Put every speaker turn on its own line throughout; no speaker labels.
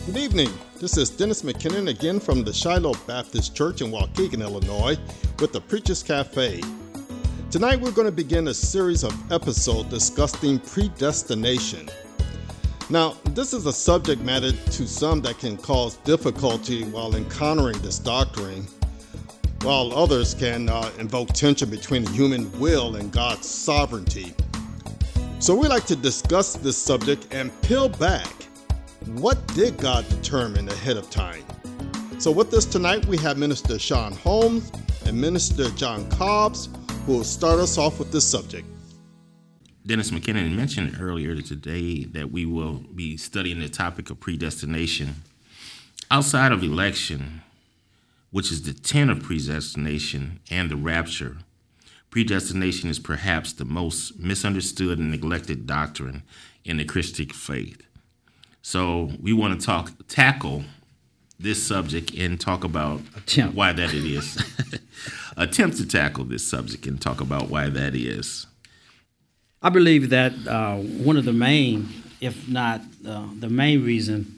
Good evening. This is Dennis McKinnon again from the Shiloh Baptist Church in Waukegan, Illinois, with the Preacher's Cafe. Tonight we're going to begin a series of episodes discussing predestination. Now, this is a subject matter to some that can cause difficulty while encountering this doctrine, while others can invoke tension between the human will and God's sovereignty. So we like to discuss this subject and peel back. What did God determine ahead of time? So with us tonight, we have Minister Sean Holmes and Minister John Cobbs, who will start us off with this subject.
Dennis McKinnon mentioned earlier today that we will be studying the topic of predestination. Outside of election, which is the tenet of predestination, and the rapture, predestination is perhaps the most misunderstood and neglected doctrine in the Christian faith. So we want to tackle this subject and talk about why that it is. Attempt to tackle this subject and talk about why that is.
I believe that one of the main, if not the main reason,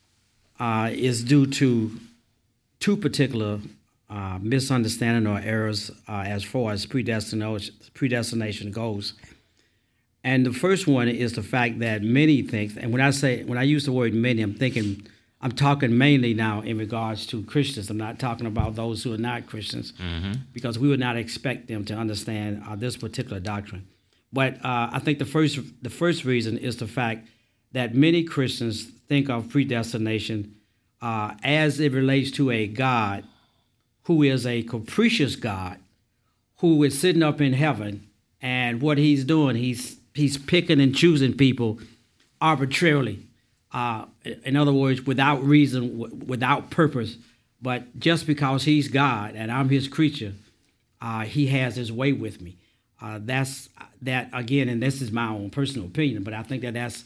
is due to two particular misunderstanding or errors as far as predestination goes. And the first one is the fact that many think, and when I use the word many, I'm talking mainly now in regards to Christians. I'm not talking about those who are not Christians, because we would not expect them to understand this particular doctrine. But I think the first reason is the fact that many Christians think of predestination as it relates to a God who is a capricious God who is sitting up in heaven, and what he's doing, he's picking and choosing people arbitrarily. In other words, without reason, without purpose, but just because he's God and I'm his creature, he has his way with me. That's again, and this is my own personal opinion, but I think that's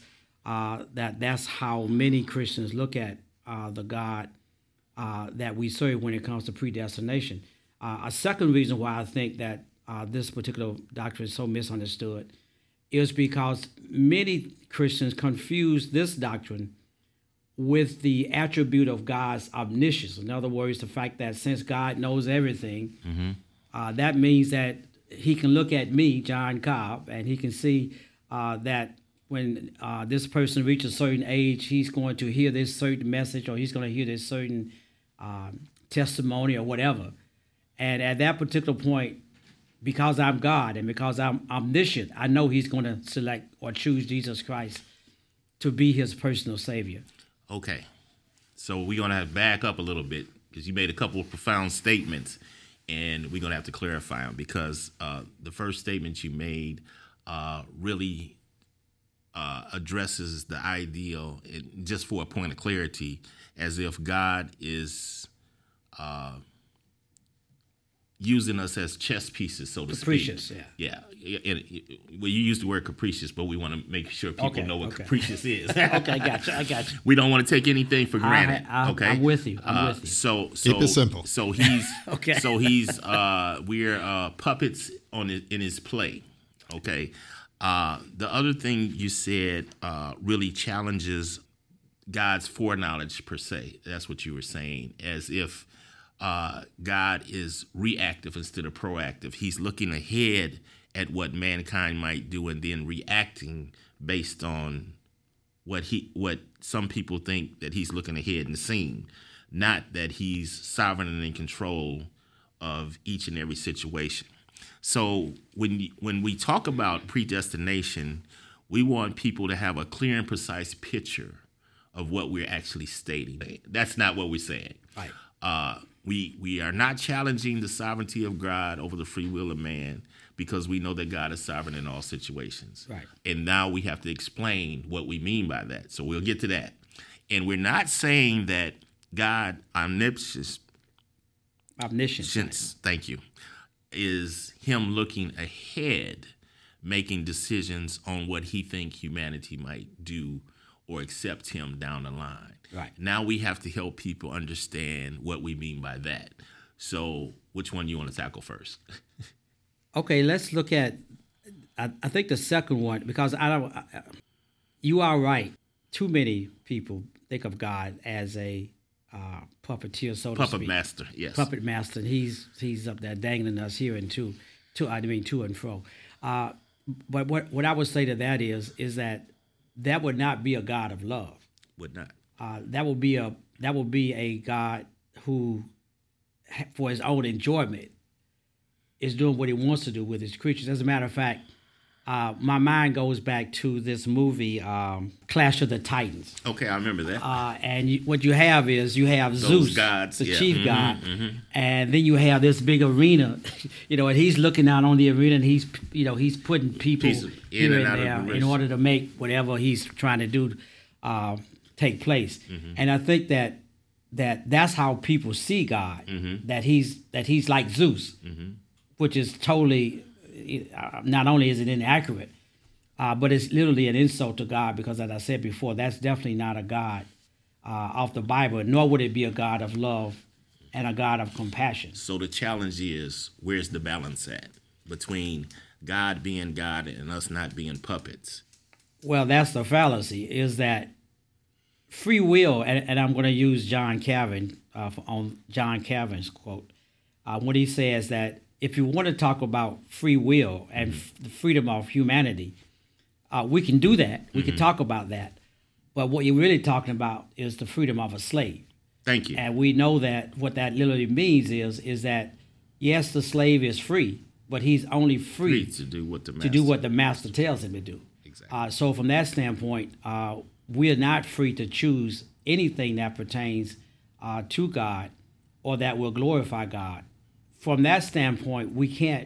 how many Christians look at the God that we serve when it comes to predestination. A second reason why I think that this particular doctrine is so misunderstood is because many Christians confuse this doctrine with the attribute of God's omniscience. In other words, the fact that since God knows everything, that means that he can look at me, John Cobb, and he can see that when this person reaches a certain age, he's going to hear this certain message, or he's going to hear this certain testimony or whatever. And at that particular point, because I'm God and because I'm omniscient, I know he's going to select or choose Jesus Christ to be his personal Savior.
Okay. So we're going to have to back up a little bit because you made a couple of profound statements, and we're going to have to clarify them because the first statement you made really addresses the ideal, just for a point of clarity, as if God is using us as chess pieces, so to
capricious,
speak. Yeah. Well, you used the word capricious, but we want to make sure people know what capricious is.
Okay, I got you.
We don't want to take anything for granted. Okay,
I'm with you.
So
keep it simple.
So he's
okay.
So he's we're puppets in his play. Okay. The other thing you said really challenges God's foreknowledge per se. That's what you were saying, as if God is reactive instead of proactive. He's looking ahead at what mankind might do and then reacting based on what some people think that he's looking ahead and seeing, not that he's sovereign and in control of each and every situation. So when we talk about predestination, we want people to have a clear and precise picture of what we're actually stating. That's not what we're saying.
Right.
We are not challenging the sovereignty of God over the free will of man, because we know that God is sovereign in all situations.
Right.
And now we have to explain what we mean by that. So we'll get to that. And we're not saying that God omniscience, thank you, is him looking ahead, making decisions on what he thinks humanity might do or accept him down the line.
Right.
Now we have to help people understand what we mean by that. So which one do you want to tackle first?
Okay, let's look at, I think the second one, because you are right. Too many people think of God as a puppeteer, so to
Puppet
speak.
master, yes.
Puppet master. And he's up there dangling us here and to and fro. But what I would say to that is that would not be a God of love.
Would not.
That would be a God who, for his own enjoyment, is doing what he wants to do with his creatures. As a matter of fact, my mind goes back to this movie, Clash of the Titans.
Okay, I remember that.
And what you have is Zeus,
gods,
the
yeah.
chief god, and then you have this big arena, and he's looking out on the arena, and he's putting people here and there in order to make whatever he's trying to do take place. And I think that's how people see God, that he's like Zeus, which is totally. Not only is it inaccurate, but it's literally an insult to God, because, as I said before, that's definitely not a God of the Bible, nor would it be a God of love and a God of compassion.
So the challenge is, where's the balance at between God being God and us not being puppets?
Well, that's the fallacy, is that free will, and I'm going to use John Calvin on John Calvin's quote, when he says that if you want to talk about free will and the freedom of humanity, we can do that. We can talk about that. But what you're really talking about is the freedom of a slave.
Thank you.
And we know that what that literally means is that, yes, the slave is free, but he's only free
to do what the
master tells him to do.
Exactly.
So from that standpoint, we are not free to choose anything that pertains to God or that will glorify God. From that standpoint, we can't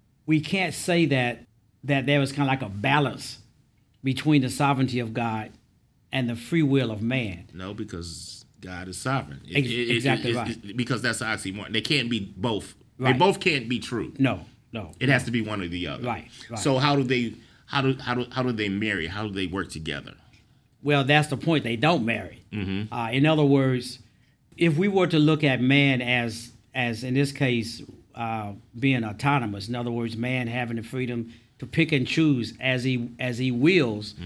say that there is kind of like a balance between the sovereignty of God and the free will of man.
No, because God is sovereign.
Exactly right.
Because that's an oxymoron. They can't be both.
Right.
They both can't be true.
No.
It has to be one or the other.
Right.
So how do they marry? How do they work together?
Well, that's the point. They don't marry. In other words, if we were to look at man as in this case, being autonomous. In other words, man having the freedom to pick and choose as he wills,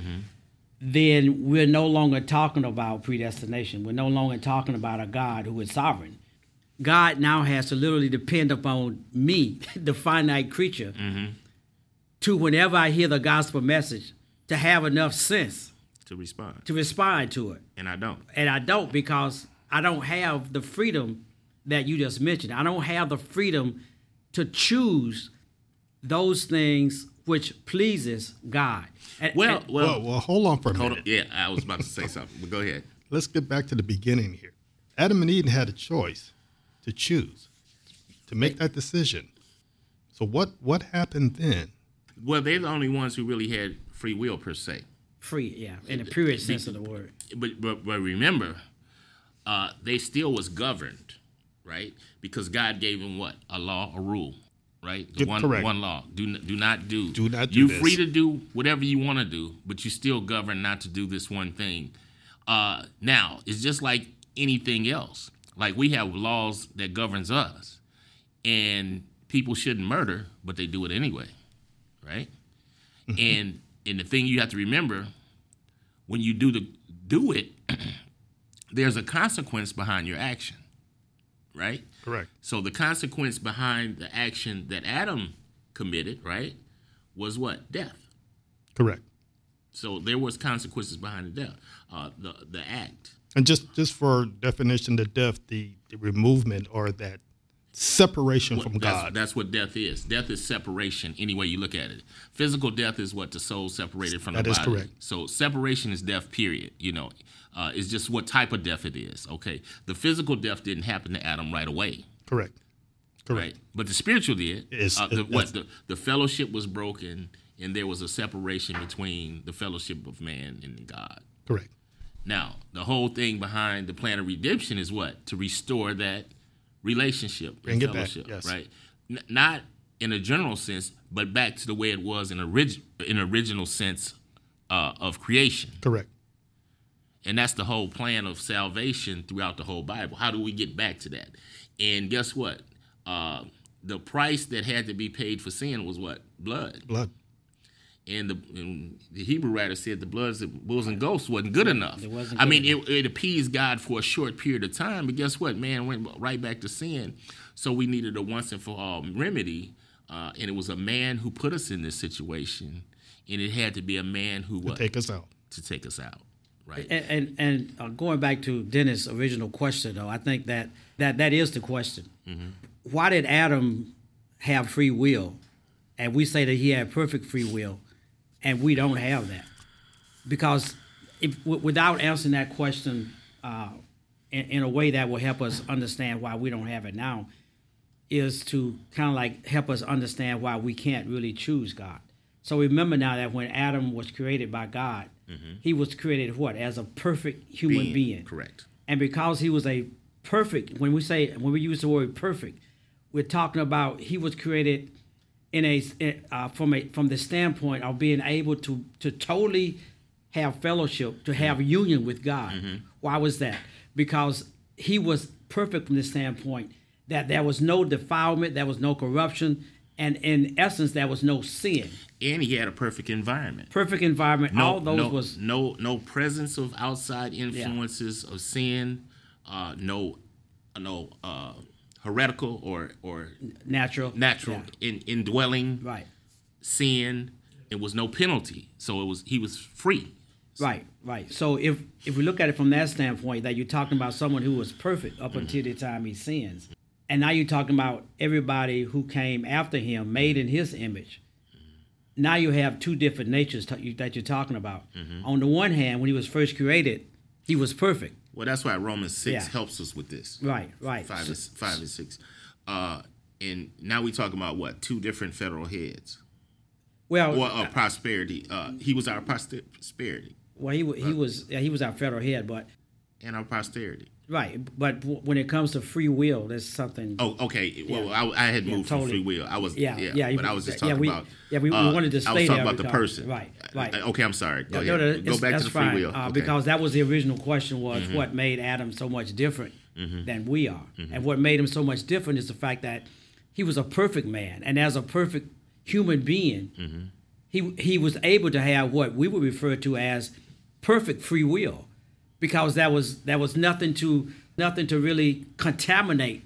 then we're no longer talking about predestination. We're no longer talking about a God who is sovereign. God now has to literally depend upon me, the finite creature, to, whenever I hear the gospel message, to have enough sense
to respond
to it.
And I don't.
And I don't, because I don't have the freedom that you just mentioned. I don't have the freedom to choose those things which pleases God.
Well, hold on for a minute.
Yeah, I was about to say something, but go ahead.
Let's get back to the beginning here. Adam and Eve had a choice to choose, to make that decision. So what happened then?
Well, they're the only ones who really had free will, per se.
Free, yeah, in the purest sense of the word.
But remember, they still was governed, right? Because God gave them what? A law, a rule, right?
Correct.
One law. Do not do.
Do not do
You're
this.
free to do whatever you want to do, but you still govern not to do this one thing. Now, it's just like anything else. Like, we have laws that governs us, and people shouldn't murder, but they do it anyway, right? And the thing you have to remember, when you do it, there's a consequence behind your action, right?
Correct.
So the consequence behind the action that Adam committed, right, was what? Death.
Correct.
So there was consequences behind the death, the act.
And just for definition, the death, the removement, or that separation from God.
That's what death is. Death is separation, any way you look at it. Physical death is what? The soul separated from the body.
That is correct.
So separation is death, period. It's just what type of death it is, okay? The physical death didn't happen to Adam right away.
Correct.
Right? But the spiritual did.
The
fellowship was broken, and there was a separation between the fellowship of man and God.
Correct.
Now, the whole thing behind the plan of redemption is what? To restore that relationship,
bring it
fellowship,
back, yes.
Right? Not in a general sense, but back to the way it was in original sense of creation.
Correct.
And that's the whole plan of salvation throughout the whole Bible. How do we get back to that? And guess what? The price that had to be paid for sin was what? Blood.
Blood.
And the Hebrew writer said the bloods of bulls and goats wasn't good enough. It appeased God for a short period of time, but guess what? Man went right back to sin. So we needed a once and for all remedy, and it was a man who put us in this situation, and it had to be a man who would
take us out.
To take us out, right?
And going back to Dennis' original question, though, I think that is the question. Mm-hmm. Why did Adam have free will? And we say that he had perfect free will, and we don't have that. Because without answering that question in a way that will help us understand why we don't have it now, is to kind of like help us understand why we can't really choose God. So remember now that when Adam was created by God, mm-hmm. he was created what? As a perfect human being.
Correct.
And because he was a perfect, when we use the word perfect, we're talking about he was created from the standpoint of being able to totally have fellowship, to have union with God. Mm-hmm. Why was that? Because he was perfect from the standpoint that there was no defilement, there was no corruption, and in essence, there was no sin.
And he had a perfect environment.
Perfect environment.
No presence of outside influences of sin. No heretical or natural indwelling sin. It was no penalty. So he was free.
Right. So if we look at it from that standpoint, that you're talking about someone who was perfect up until the time he sins, and now you're talking about everybody who came after him, made in his image. Now you have two different natures that you're talking about. Mm-hmm. On the one hand, when he was first created, he was perfect.
Well, that's why Romans 6 helps us with this.
Right.
5 and 6. And now we talking about what? Two different federal heads.
Well,
or prosperity. He was our prosperity.
Well, he was our federal head, but
and our posterity.
Right, but when it comes to free will, there's something.
Oh, okay. Well, I had moved from free will. I was but I was just talking about.
Yeah, we wanted to stay there.
I was talking about the person.
Right.
Okay, I'm sorry. Go back to the
fine,
free will. Okay.
Because that was the original question: was what made Adam so much different than we are, and what made him so much different is the fact that he was a perfect man, and as a perfect human being, he was able to have what we would refer to as perfect free will. Because there was nothing to really contaminate,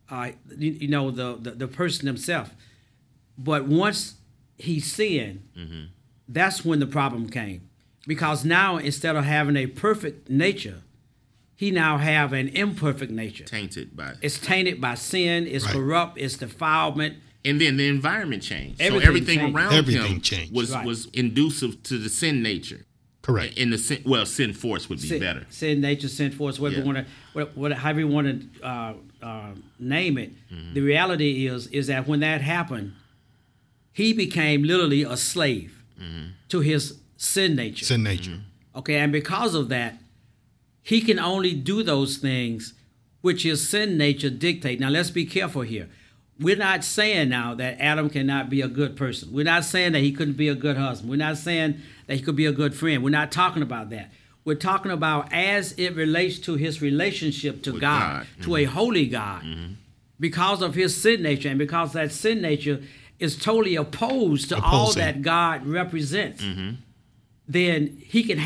the person himself. But once he sinned, that's when the problem came. Because now instead of having a perfect nature, he now have an imperfect nature. It's tainted by sin. It's corrupt. It's defilement.
And then the environment changed. Everything changed. Around him
changed.
was inducive to the sin nature.
Correct.
In the sin force would be better.
Sin nature, sin force, however you want to name it. The reality is that when that happened, he became literally a slave to his sin nature.
Sin nature.
Okay, and because of that, he can only do those things which his sin nature dictate. Now let's be careful here. We're not saying now that Adam cannot be a good person. We're not saying that he couldn't be a good husband. We're not saying that he could be a good friend. We're not talking about that. We're talking about as it relates to his relationship to God, to a holy God. Because of his sin nature, and because that sin nature is totally opposed to all that God represents, then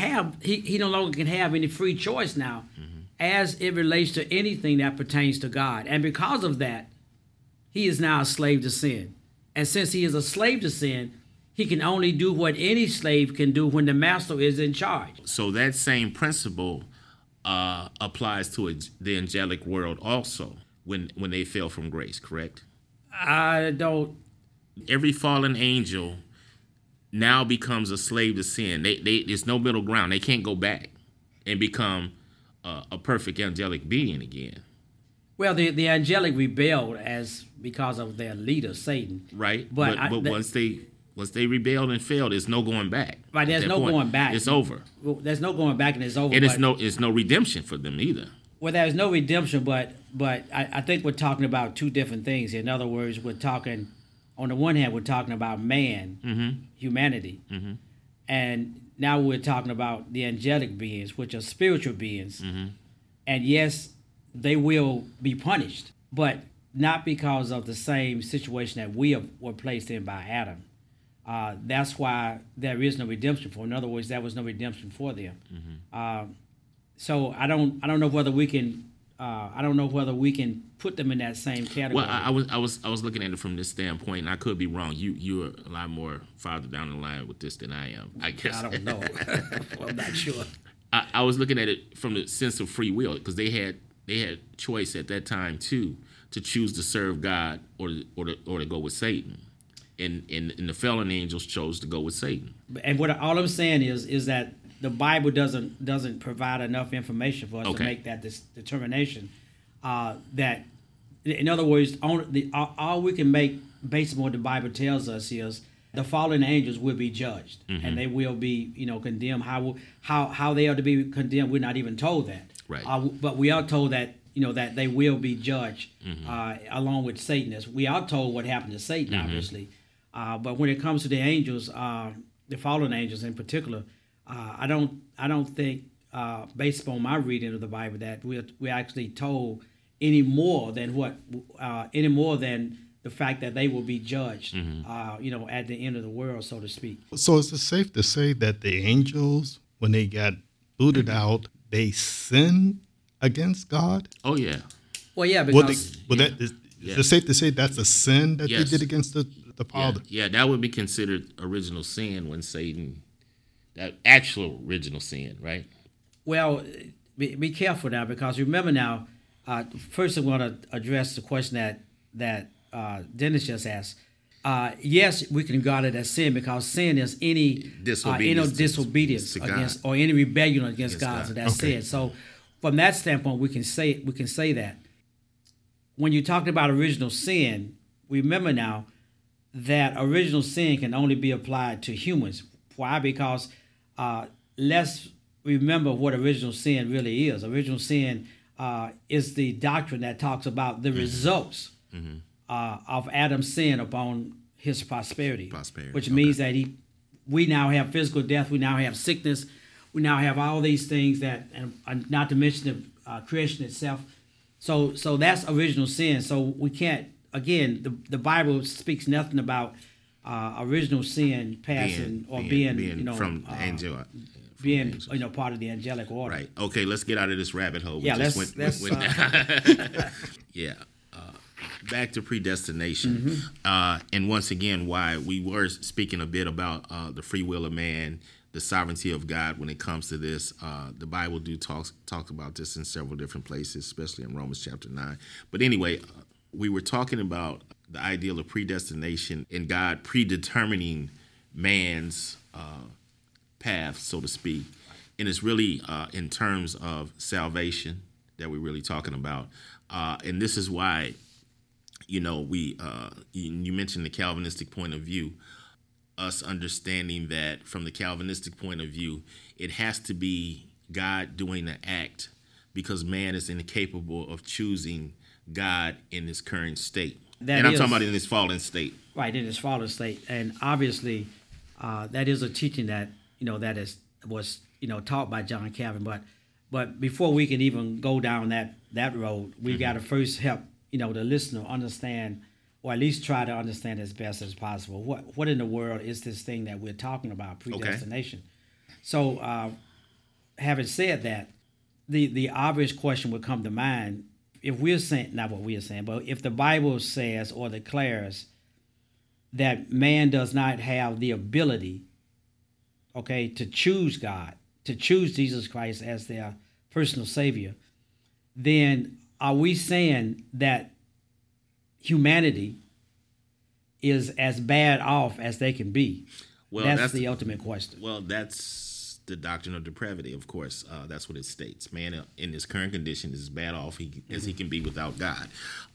he no longer can have any free choice now as it relates to anything that pertains to God. And because of that, he is now a slave to sin. And since he is a slave to sin, he can only do what any slave can do when the master is in charge.
So that same principle applies to the angelic world also when they fell from grace, correct?
I don't.
Every fallen angel now becomes a slave to sin. There's no middle ground. They can't go back and become a perfect angelic being again.
Well, the angelic rebelled because of their leader, Satan.
Right, but once they rebelled and failed, there's no going back.
Right, there's no going back.
It's over.
Well, there's no going back, and it's over.
And it's no redemption for them either.
Well, there's no redemption, but I think we're talking about two different things. In other words, we're talking, on the one hand, we're talking about man, humanity, and now we're talking about the angelic beings, which are spiritual beings. And yes, they will be punished, but not because of the same situation that we were placed in by Adam. That's why there is no redemption for them. In other words, there was no redemption for them. So I don't know whether we can put them in that same category.
Well, I was looking at it from this standpoint, and I could be wrong. You're a lot more farther down the line with this than I am, I guess.
I don't know. I'm not sure.
I was looking at it from the sense of free will, because they had choice at that time too, to choose to serve God or to go with Satan, and the fallen angels chose to go with Satan.
And what all I'm saying is that the Bible doesn't provide enough information for us to make that determination. That, in other words, all we can make based on what the Bible tells us is the fallen angels will be judged, and they will be condemned. How they are to be condemned, we're not even told that.
Right.
But we are told that that they will be judged along with Satanists. We are told what happened to Satan, obviously. But when it comes to the angels, the fallen angels in particular, I don't think, based upon my reading of the Bible, that we're actually told any more than the fact that they will be judged, at the end of the world, so to speak.
So is it safe to say that the angels, when they got booted out, they sinned against God?
Oh yeah.
Well, yeah, because
is it safe to say that's a sin that they did against the Father?
Yeah, that would be considered original sin when Satan, that actual original sin, right?
Well, be careful now, because remember now, first I want to address the question that Dennis just asked. Yes, we can regard it as sin, because sin is any disobedience against, or any rebellion against God. So that's sin. So from that standpoint, we can say that. When you talked about original sin, remember now that original sin can only be applied to humans. Why? Because let's remember what original sin really is. Original sin is the doctrine that talks about the results of Adam's sin upon his prosperity. Which means that we now have physical death, we now have sickness, we now have all these things that, and not to mention the creation itself. So that's original sin. So we can't, again, the Bible speaks nothing about original sin passing being
from angel.
Being part of the angelic order.
Right. Okay, let's get out of this rabbit hole. Yeah. Back to predestination. And once again, why we were speaking a bit about the free will of man, the sovereignty of God when it comes to this. The Bible talks about this in several different places, especially in Romans chapter 9. But anyway, we were talking about the ideal of predestination and God predetermining man's path, so to speak. And it's really in terms of salvation that we're really talking about. And this is why, you mentioned the Calvinistic point of view, us understanding that from the Calvinistic point of view, it has to be God doing the act, because man is incapable of choosing God in his current state. I'm talking about in his fallen state.
Right, in his fallen state. And obviously, that is a teaching that, was taught by John Calvin. But before we can even go down that road, we got to first help, the listener understand, or at least try to understand as best as possible, what in the world is this thing that we're talking about, predestination. Okay. So having said that, the obvious question would come to mind, if we're saying, not what we are saying, but if the Bible says or declares that man does not have the ability, to choose God, to choose Jesus Christ as their personal Savior, then are we saying that humanity is as bad off as they can be? Well, that's the ultimate question.
Well, that's the doctrine of depravity, of course. That's what it states. Man in his current condition is as bad off as he can be without God.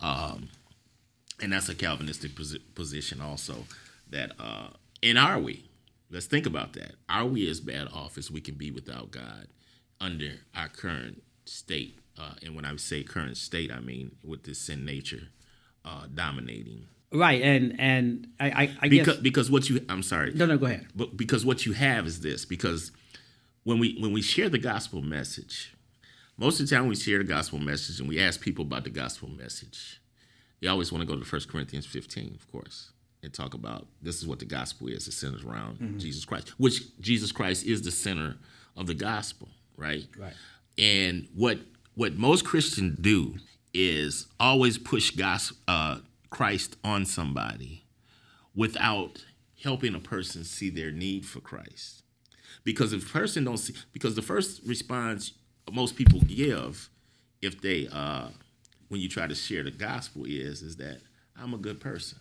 And that's a Calvinistic position also. That, and are we? Let's think about that. Are we as bad off as we can be without God under our current state? And when I say current state, I mean with this sin nature dominating.
Right, and I guess
because what you, I'm sorry.
No, go ahead.
But because what you have is this, because when we share the gospel message, most of the time we share the gospel message and we ask people about the gospel message, you always want to go to 1 Corinthians 15, of course. and talk about this is what the gospel is. It centers around Jesus Christ, which Jesus Christ is the center of the gospel, right?
Right.
And what most Christians do is always push Christ on somebody without helping a person see their need for Christ. Because if a person don't see, because the first response most people give if they when you try to share the gospel is that I'm a good person.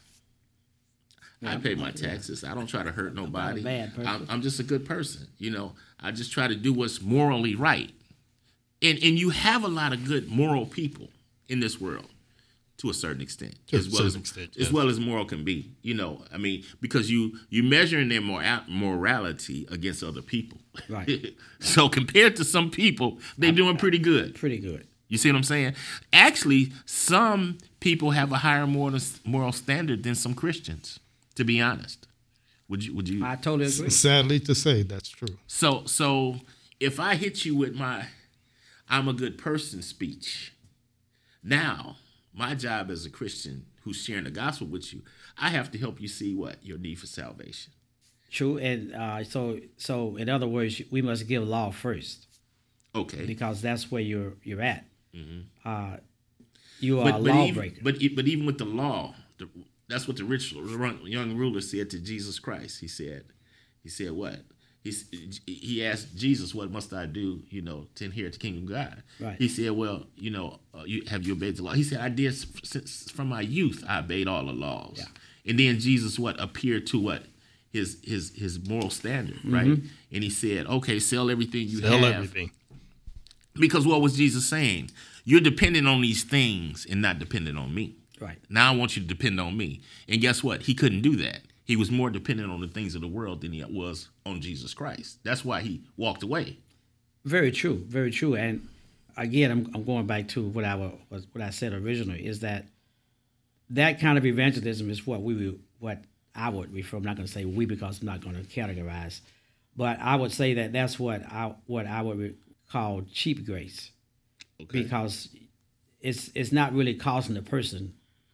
I pay my taxes. I don't try to hurt nobody.
I'm a bad person.
I'm just a good person. I just try to do what's morally right. And you have a lot of good moral people in this world to a certain extent, as well as moral can be. Because you measuring their morality against other people.
Right.
So compared to some people, they're doing pretty good.
Pretty good.
You see what I'm saying? Actually, some people have a higher moral standard than some Christians, to be honest. Would you?
I totally agree.
Sadly to say, that's true.
So if I hit you with my I'm a good person speech, now my job as a Christian who's sharing the gospel with you, I have to help you see what? Your need for salvation.
True. And so in other words, we must give law first.
Okay.
Because that's where you're at.
Mm-hmm.
You are a lawbreaker.
But even with the law, that's what the rich young ruler said to Jesus Christ. He said what? He asked Jesus, what must I do, to inherit the kingdom of God?
Right.
He said, well, have you obeyed the law? He said, I did since from my youth. I obeyed all the laws. Yeah. And then Jesus, appeared to what? His moral standard, right? Mm-hmm. And he said, okay, sell everything you have. Sell everything. Because what was Jesus saying? You're dependent on these things and not dependent on me.
Right.
Now I want you to depend on me. And guess what? He couldn't do that. He was more dependent on the things of the world than he was on Jesus Christ. That's why he walked away. Very true.
Very true. And again, I'm going back to what I said originally, is that kind of evangelism is what I would refer. I'm not going to say we because I'm not going to categorize, but I would say that that's what I would call cheap grace, because it's not really costing the person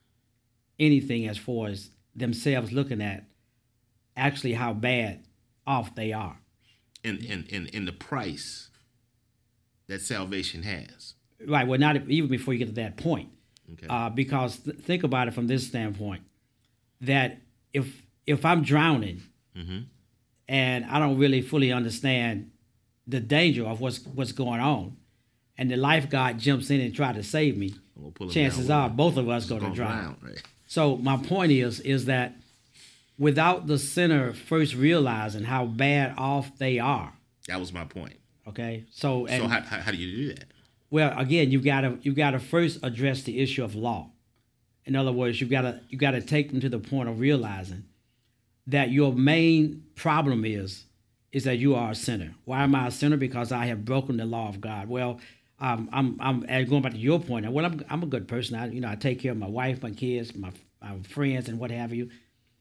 anything as far as themselves looking at actually how bad off they are,
and the price that salvation has.
Right. Well, not even before you get to that point, because think about it from this standpoint, that if I'm drowning, mm-hmm. and I don't really fully understand the danger of what's going on, and the lifeguard jumps in and tries to save me, chances are both of us going to drown. Right. So my point is that without the sinner first realizing how bad off they are.
That was my point.
Okay.
So how do you do that?
Well, again, you gotta first address the issue of law. In other words, you gotta take them to the point of realizing that your main problem is that you are a sinner. Why am I a sinner? Because I have broken the law of God. Well, I'm going back to your point. Well, I'm a good person. I take care of my wife, my kids, my friends, and what have you,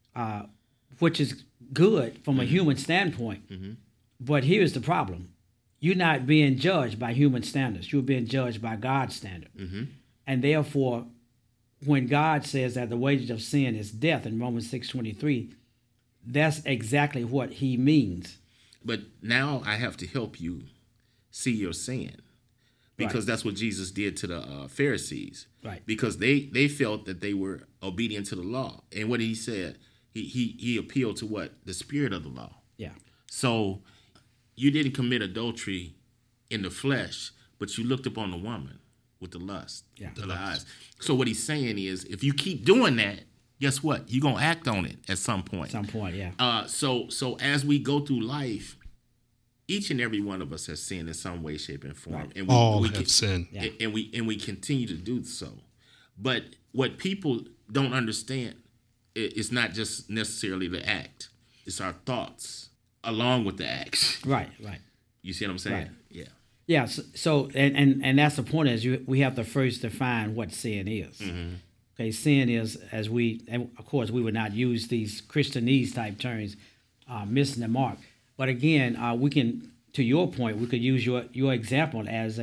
which is good from a human standpoint. Mm-hmm. But here's the problem: you're not being judged by human standards. You're being judged by God's standard, mm-hmm. and therefore, when God says that the wages of sin is death in Romans 6:23, that's exactly what He means.
But now I have to help you see your sin. Because that's what Jesus did to the Pharisees.
Right.
Because they felt that they were obedient to the law. And what he said, he appealed to what? The spirit of the law.
Yeah.
So you didn't commit adultery in the flesh, but you looked upon the woman with the lust of the eyes. So what he's saying is, if you keep doing that, guess what? You're going to act on it at some point.
Yeah.
So as we go through life, each and every one of us has sinned in some way, shape, and form.
Right.
And
we have sinned.
Yeah. And we continue to do so. But what people don't understand is not just necessarily the act. It's our thoughts along with the acts.
Right.
You see what I'm saying?
Right.
Yeah.
Yeah. So and that's the point, is we have to first define what sin is. Mm-hmm. Okay, sin is, and of course we would not use these Christianese type terms, missing the mark. But again, we can, to your point, we could use your example as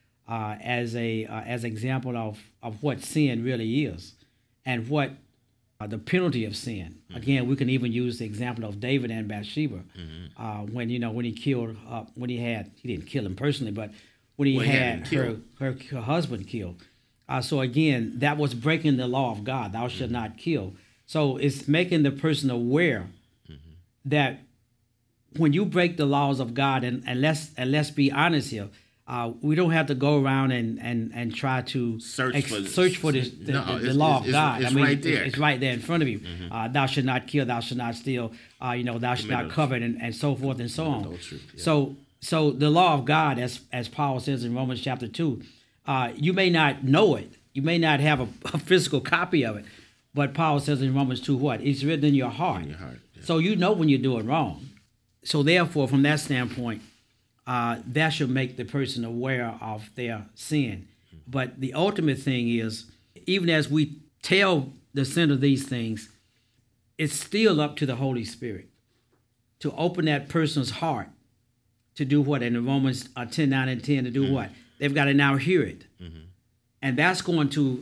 example of what sin really is, and what the penalty of sin. Again, we can even use the example of David and Bathsheba, when he killed, he didn't kill him personally, but when he had her husband killed. So again, that was breaking the law of God. Thou shalt not kill. So it's making the person aware that when you break the laws of God, and let's be honest here, we don't have to go around and try to search for the law of God.
It's right there.
It's right there in front of you. Thou shalt not kill. Thou shalt not steal. Thou shalt not covet, and so forth and so on.
Adultery, yeah.
So the law of God, as Paul says in Romans chapter 2, you may not know it. You may not have a physical copy of it, but Paul says in Romans 2, what? It's written in your heart.
Yeah.
So you know when you're doing wrong. So therefore, from that standpoint, that should make the person aware of their sin. But the ultimate thing is, even as we tell the sin of these things, it's still up to the Holy Spirit to open that person's heart to do what? In Romans 10, 9, and 10, to do what? They've got to now hear it. And that's going to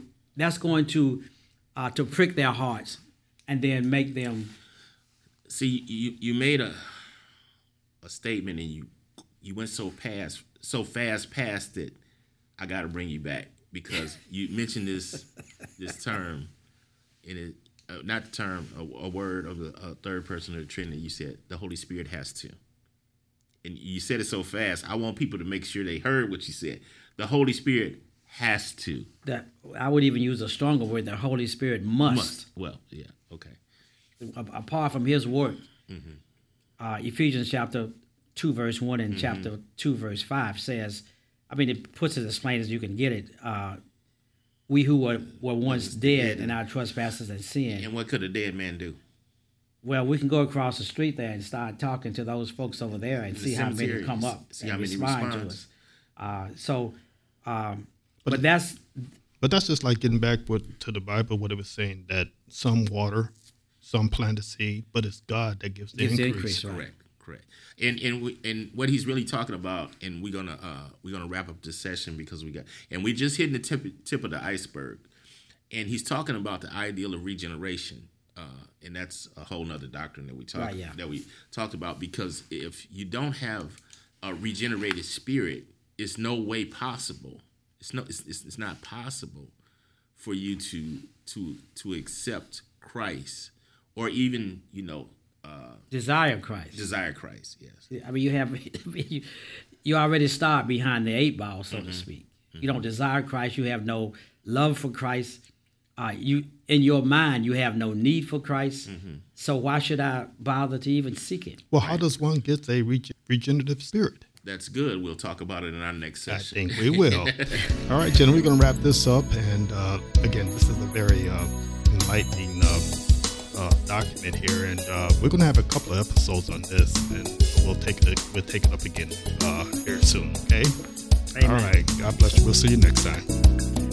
prick their hearts and then make them.
See, you made a statement, and you went so fast past it. I got to bring you back, because you mentioned this term, and it not the term, a word of the third person of the Trinity. You said the Holy Spirit has to, and you said it so fast. I want people to make sure they heard what you said. The Holy Spirit has to.
That I would even use a stronger word. The Holy Spirit must.
Well, yeah, okay.
Apart from His work, Ephesians chapter 2 verse 1 and chapter 2 verse 5 says, it puts it as plain as you can get it. We who were once dead in our trespasses and sin.
And what could a dead man do?
Well, we can go across the street there and start talking to those folks over there and see how many come up and respond to us. But
that's just like getting back to the Bible, what it was saying, that some water, some plant a seed, but it's God that gives the increase.
Right.
Correct. And what he's really talking about, and we're gonna wrap up this session, because we're just hitting the tip of the iceberg, and he's talking about the ideal of regeneration, and that's a whole nother doctrine that we talked about, because if you don't have a regenerated spirit, it's no way possible. It's not possible for you to accept Christ, or even
desire Christ.
Desire Christ, yes.
You already start behind the 8 ball, so to speak. You don't desire Christ. You have no love for Christ. You in your mind, you have no need for Christ. So why should I bother to even seek Him?
Well, how does one get a regenerative spirit?
That's good. We'll talk about it in our next session.
I think we will. All right, Jen, we're going to wrap this up. And again, this is a very enlightening document here, and we're going to have a couple of episodes on this, and we'll take it up again here soon. Okay.
Amen.
All right. God bless you. We'll see you next time.